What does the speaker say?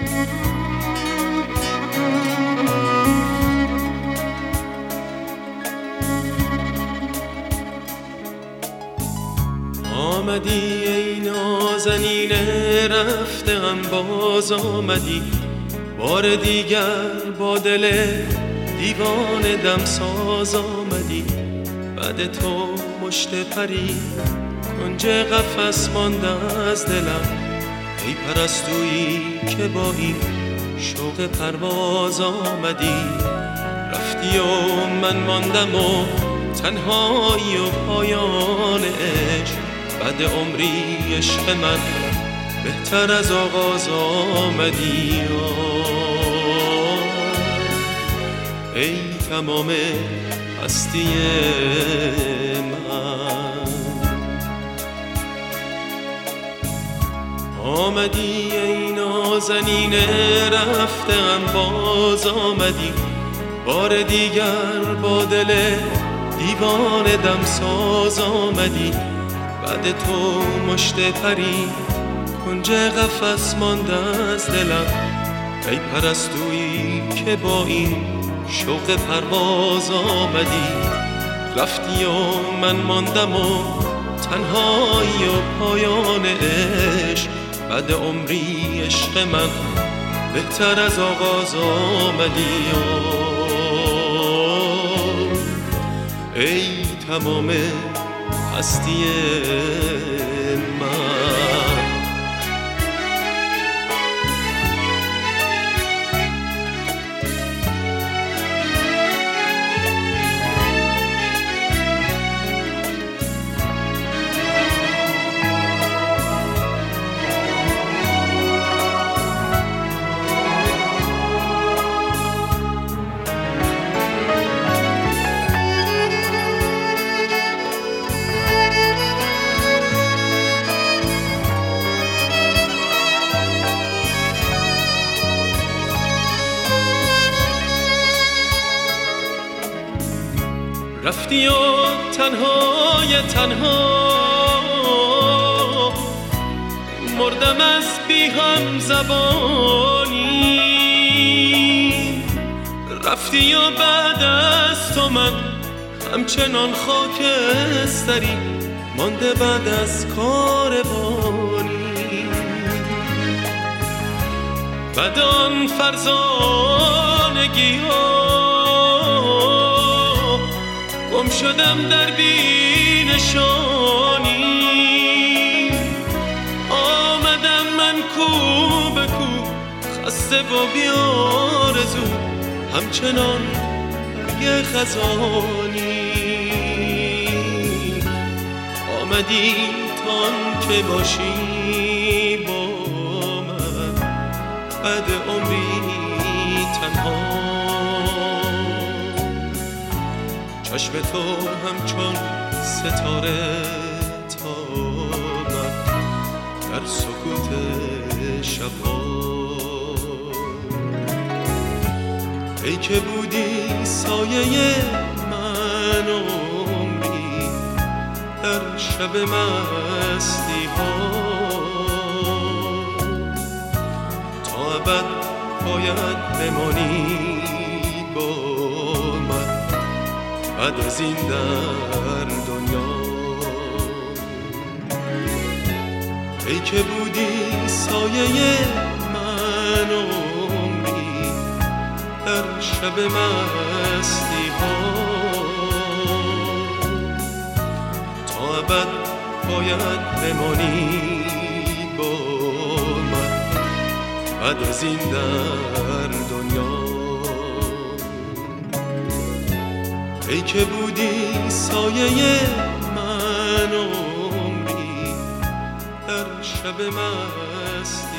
آمدی ای نازنینه، رفتم باز آمدی، بار دیگر با دل دیوانه دمساز آمدی. بعد تو مشت پری کنج قفس مانده از دلم، ای پرستویی که با این شوق پرواز آمدی. رفتی و من ماندم و تنهایی و پایان عشق، بعد عمری عشق من بهتر از آغاز آمدی. ای تمام هستی من، آمدی ای نازنینه، رفتم باز آمدی، بار دیگر با دل دیوانه دمساز آمدی. بعد تو مشت پری کنج قفس مانده از دلم، ای پرستویی که با این شوق پرواز آمدی. رفتی و من ماندم و تنهایی و پایان عشق، بعد عمری عشق من بهتر از آغاز آمدی. ای تمام هستی من. رفتی و تنهای تنها مردم از بی هم زبانی. رفتی و بعد از تو من همچنان خاکستری مانده بعد از کاروانی. بعد آن فرزانگی ها گم شدم در بینشانی. آمدم من کو به کو خسته و بیارزو، همچنان برگ خزانی. آمدی تان که باشی با من، بعد عمری تنها. چشم تو همچون ستاره تابد در سکوت شبها. ای که بودی سایه من عمری در شب مستی ها. تا ابد باید بمانی با من، بعد از این در دنیا. ای که بودی سایه من عمری در شب مستی ها. تا ابد باید بمانی با من، بعد از این در دنیا. ای که بودی سایه من عمری در شب مستی